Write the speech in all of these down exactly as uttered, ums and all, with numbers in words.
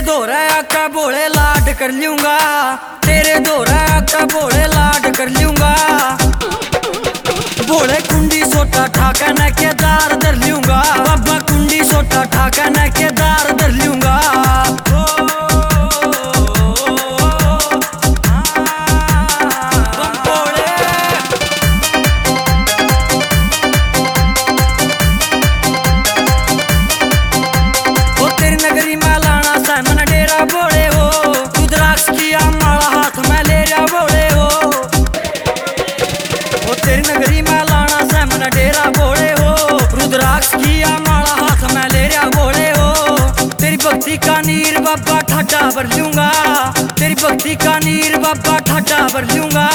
दोहरा आका बोले लाड कर लूंगा, तेरे दोहरा आका बोले लाड कर लूंगा। बोले कुंडी सोटा ठाका न केदार धर लूंगा, बाबा कुंडी सोटा ठाका न केदार धर लूंगा। मन डेरा बोले हो रुद्राक्ष किया माला हाथ में ले रहा बोले हो, वो तेरी नगरी में लाना से मन डेरा बोले हो रुद्राक्ष किया माला हाथ में ले रहा बोले हो। तेरी भक्ति का नीर बाबा ठाटा भर लूंगा, तेरी भक्ति का नीर बाबा ठाटा भर लूंगा।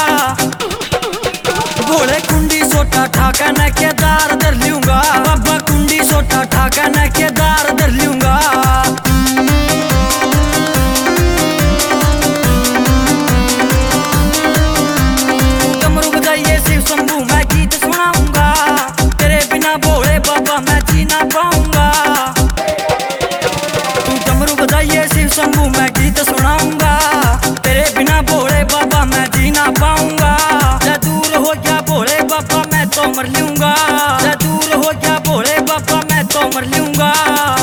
बोले कुंडी सोटा ठाका न केदार धर लूंगा, बाबा कुंडी सोटा ठाका न केदार धर लूंगा। शंभू मैं गीत सुनाऊंगा, तेरे बिना भोले बाबा मैं जी ना पाऊंगा। तू डमरू बजाइए शिव शंभू मैं गीत सुनाऊंगा, तेरे बिना भोले बाबा मैं जी ना पाऊंगा। जब दूर हो गया भोले बाबा मैं तो मर लूंगा, जब दूर हो गया भोले बाबा मैं तो मर लूंगा।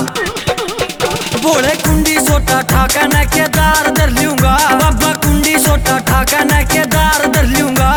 भोले कुंडी सोटा ठाका न केदार धर लूंगा, बाबा कुंडी सोटा ठाका न केदार धर लूंगा।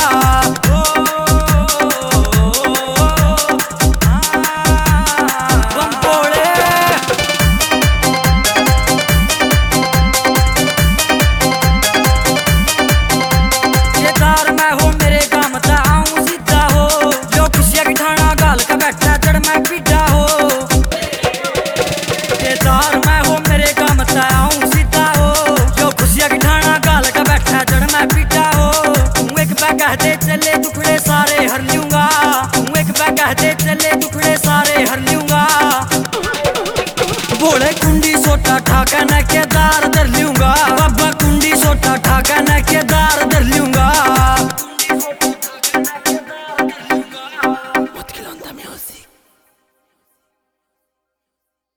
कहते चले दुखड़े सारे हर लूंगा, एक बार कहते चले दुखड़े सारे हर लूंगा। भोले कुंडी सोटा ठाका न के